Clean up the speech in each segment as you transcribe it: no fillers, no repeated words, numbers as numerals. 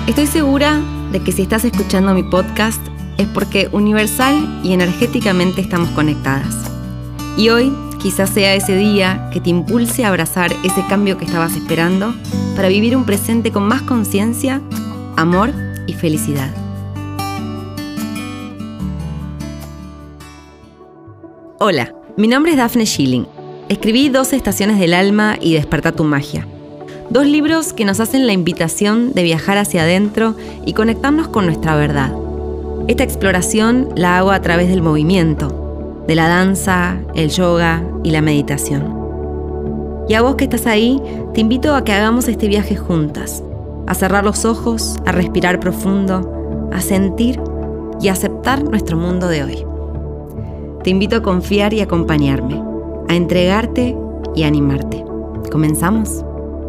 Estoy segura de que si estás escuchando mi podcast es porque universal y energéticamente estamos conectadas. Y hoy quizás sea ese día que te impulse a abrazar ese cambio que estabas esperando para vivir un presente con más conciencia, amor y felicidad. Hola, mi nombre es Daphne Schilling. Escribí 12 estaciones del alma y Despertá tu magia. 2 libros que nos hacen la invitación de viajar hacia adentro y conectarnos con nuestra verdad. Esta exploración la hago a través del movimiento, de la danza, el yoga y la meditación. Y a vos que estás ahí, te invito a que hagamos este viaje juntas, a cerrar los ojos, a respirar profundo, a sentir y a aceptar nuestro mundo de hoy. Te invito a confiar y acompañarme, a entregarte y a animarte. ¿Comenzamos?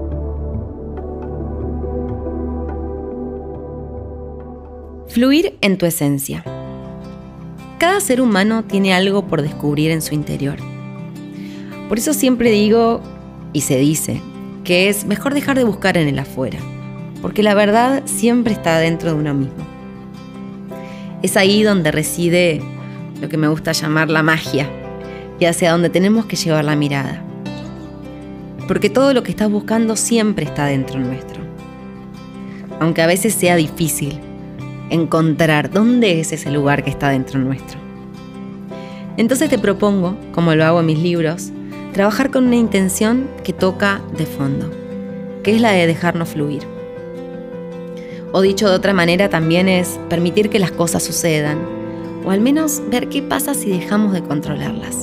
Fluir en tu esencia. Cada ser humano tiene algo por descubrir en su interior. Por eso siempre digo, y se dice, que es mejor dejar de buscar en el afuera, porque la verdad siempre está dentro de uno mismo. Es ahí donde reside lo que me gusta llamar la magia, y hacia donde tenemos que llevar la mirada. Porque todo lo que estás buscando siempre está dentro nuestro. Aunque a veces sea difícil encontrar dónde es ese lugar que está dentro nuestro. Entonces te propongo, como lo hago en mis libros, trabajar con una intención que toca de fondo, que es la de dejarnos fluir. O dicho de otra manera, también es permitir que las cosas sucedan, o al menos ver qué pasa si dejamos de controlarlas.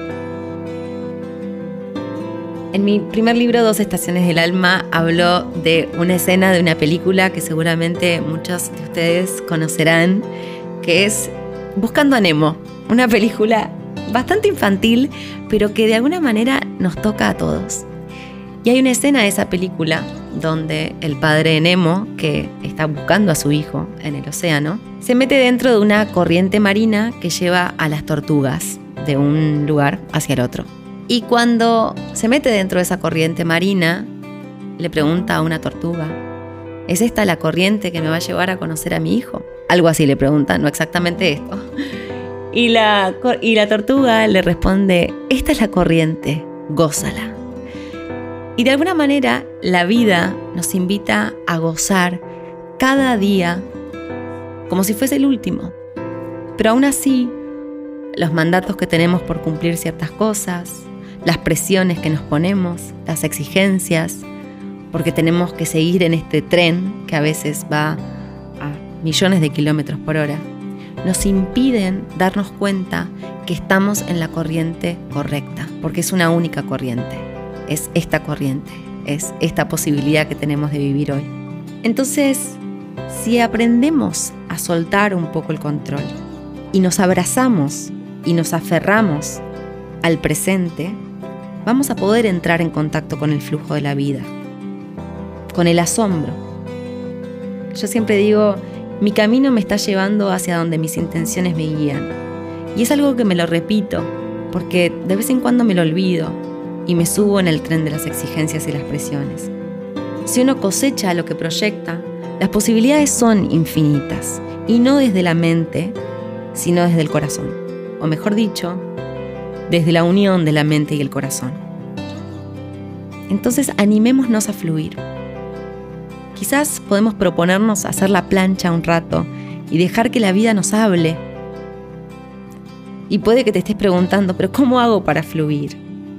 En mi primer libro, 2 estaciones del alma, hablo de una escena de una película que seguramente muchos de ustedes conocerán, que es Buscando a Nemo, una película bastante infantil, pero que de alguna manera nos toca a todos. Y hay una escena de esa película donde el padre de Nemo, que está buscando a su hijo en el océano, se mete dentro de una corriente marina que lleva a las tortugas de un lugar hacia el otro. Y cuando se mete dentro de esa corriente marina, le pregunta a una tortuga, ¿es esta la corriente que me va a llevar a conocer a mi hijo? Algo así le pregunta, no exactamente esto. Y la tortuga le responde, esta es la corriente, gózala. Y de alguna manera la vida nos invita a gozar cada día como si fuese el último. Pero aún así, los mandatos que tenemos por cumplir ciertas cosas, las presiones que nos ponemos, las exigencias, porque tenemos que seguir en este tren que a veces va a millones de kilómetros por hora, nos impiden darnos cuenta que estamos en la corriente correcta, porque es una única corriente, es esta corriente, es esta posibilidad que tenemos de vivir hoy. Entonces, si aprendemos a soltar un poco el control y nos abrazamos y nos aferramos al presente, vamos a poder entrar en contacto con el flujo de la vida, con el asombro. Yo siempre digo, mi camino me está llevando hacia donde mis intenciones me guían. Y es algo que me lo repito, porque de vez en cuando me lo olvido y me subo en el tren de las exigencias y las presiones. Si uno cosecha lo que proyecta, las posibilidades son infinitas, y no desde la mente, sino desde el corazón. O mejor dicho, desde la unión de la mente y el corazón. Entonces animémonos a fluir. Quizás podemos proponernos hacer la plancha un rato y dejar que la vida nos hable. Y puede que te estés preguntando, ¿pero cómo hago para fluir?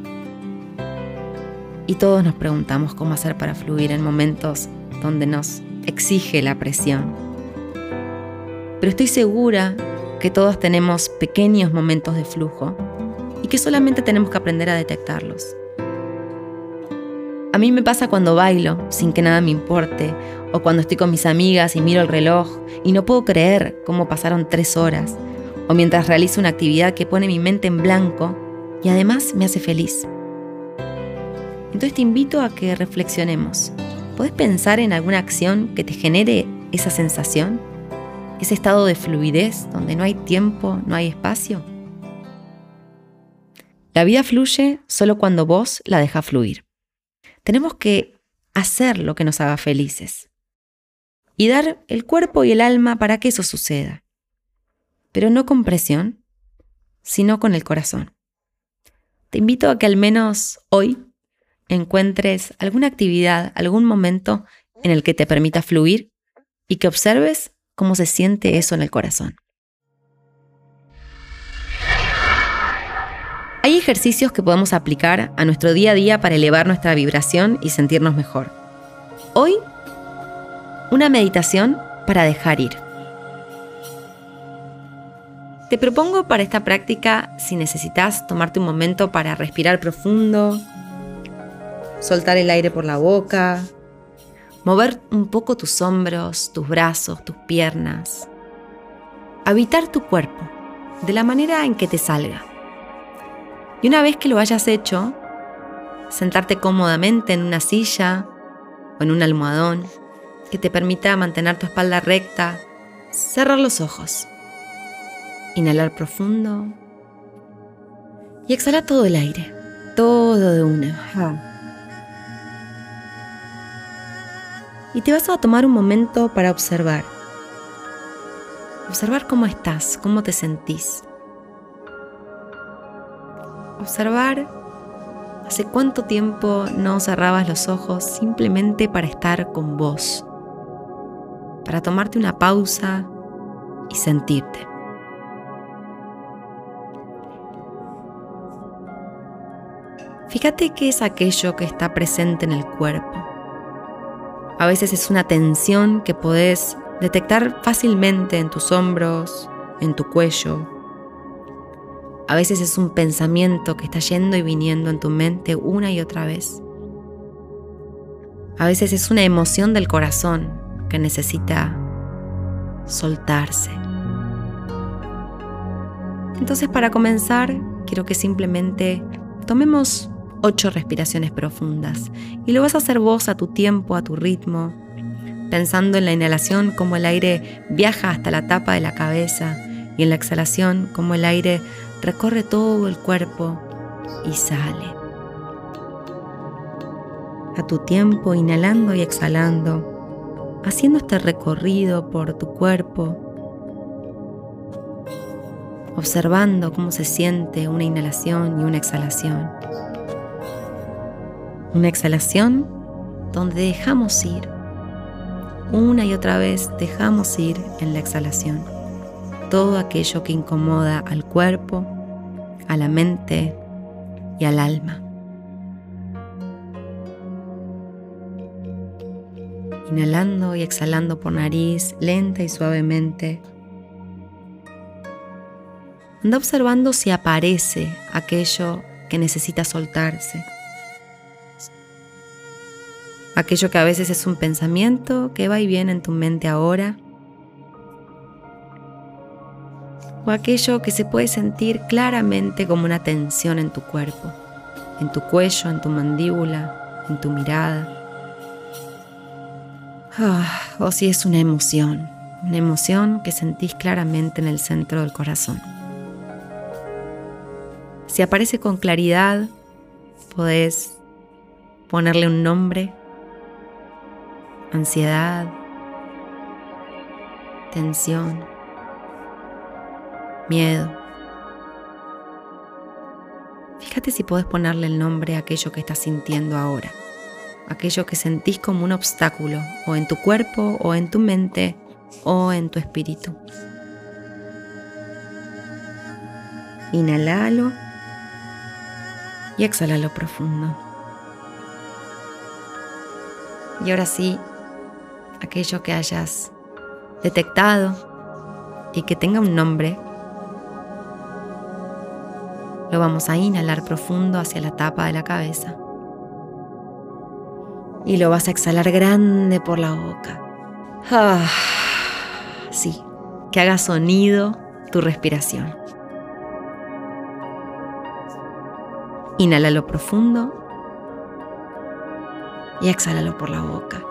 Y todos nos preguntamos cómo hacer para fluir en momentos donde nos exige la presión. Pero estoy segura que todos tenemos pequeños momentos de flujo y que solamente tenemos que aprender a detectarlos. A mí me pasa cuando bailo sin que nada me importe, o cuando estoy con mis amigas y miro el reloj y no puedo creer cómo pasaron 3 horas, o mientras realizo una actividad que pone mi mente en blanco y además me hace feliz. Entonces te invito a que reflexionemos. ¿Podés pensar en alguna acción que te genere esa sensación? Ese estado de fluidez donde no hay tiempo, no hay espacio. La vida fluye solo cuando vos la dejás fluir. Tenemos que hacer lo que nos haga felices. y dar el cuerpo y el alma para que eso suceda. Pero no con presión, sino con el corazón. Te invito a que al menos hoy encuentres alguna actividad, algún momento en el que te permita fluir y que observes cómo se siente eso en el corazón. Hay ejercicios que podemos aplicar a nuestro día a día para elevar nuestra vibración y sentirnos mejor. Hoy, una meditación para dejar ir. Te propongo para esta práctica, si necesitas tomarte un momento para respirar profundo, soltar el aire por la boca, mover un poco tus hombros, tus brazos, tus piernas, habitar tu cuerpo de la manera en que te salga. Y una vez que lo hayas hecho, sentarte cómodamente en una silla o en un almohadón que te permita mantener tu espalda recta, cerrar los ojos, inhalar profundo y exhalar todo el aire, todo de una. Y te vas a tomar un momento para observar. Observar cómo estás, cómo te sentís. Observar hace cuánto tiempo no cerrabas los ojos simplemente para estar con vos, para tomarte una pausa y sentirte. Fíjate qué es aquello que está presente en el cuerpo. A veces es una tensión que podés detectar fácilmente en tus hombros, en tu cuello. A veces es un pensamiento que está yendo y viniendo en tu mente una y otra vez. A veces es una emoción del corazón que necesita soltarse. Entonces, para comenzar, quiero que simplemente tomemos 8 respiraciones profundas y lo vas a hacer vos a tu tiempo, a tu ritmo, pensando en la inhalación como el aire viaja hasta la tapa de la cabeza y en la exhalación como el aire recorre todo el cuerpo y sale. A tu tiempo, inhalando y exhalando, haciendo este recorrido por tu cuerpo, observando cómo se siente una inhalación y una exhalación. Una exhalación donde dejamos ir. Una y otra vez dejamos ir en la exhalación todo aquello que incomoda al cuerpo, a la mente y al alma. Inhalando y exhalando por nariz, lenta y suavemente. Anda observando si aparece aquello que necesita soltarse. Aquello que a veces es un pensamiento que va y viene en tu mente ahora. O aquello que se puede sentir claramente como una tensión en tu cuerpo, en tu cuello, en tu mandíbula, en tu mirada. O si es una emoción que sentís claramente en el centro del corazón. Si aparece con claridad, podés ponerle un nombre: ansiedad, tensión, miedo. Fíjate si podés ponerle el nombre a aquello que estás sintiendo ahora, aquello que sentís como un obstáculo, o en tu cuerpo, o en tu mente, o en tu espíritu. Inhalalo y exhalalo profundo. Y ahora sí, aquello que hayas detectado y que tenga un nombre, lo vamos a inhalar profundo hacia la tapa de la cabeza. Y lo vas a exhalar grande por la boca. Sí, que haga sonido tu respiración. Inhálalo profundo y exhálalo por la boca.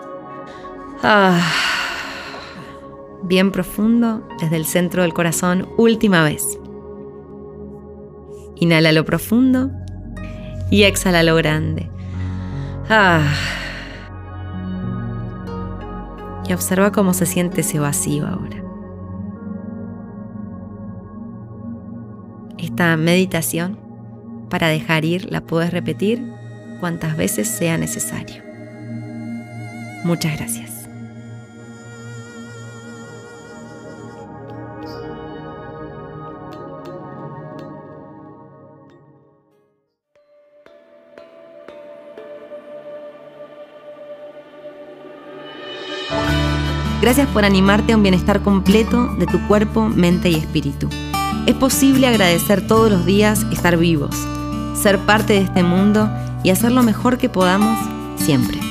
Bien profundo desde el centro del corazón, última vez. Inhálalo profundo y exhálalo grande. y observa cómo se siente ese vacío ahora. Esta meditación para dejar ir la puedes repetir cuantas veces sea necesario. Muchas gracias. Gracias por animarte a un bienestar completo de tu cuerpo, mente y espíritu. Es posible agradecer todos los días estar vivos, ser parte de este mundo y hacer lo mejor que podamos siempre.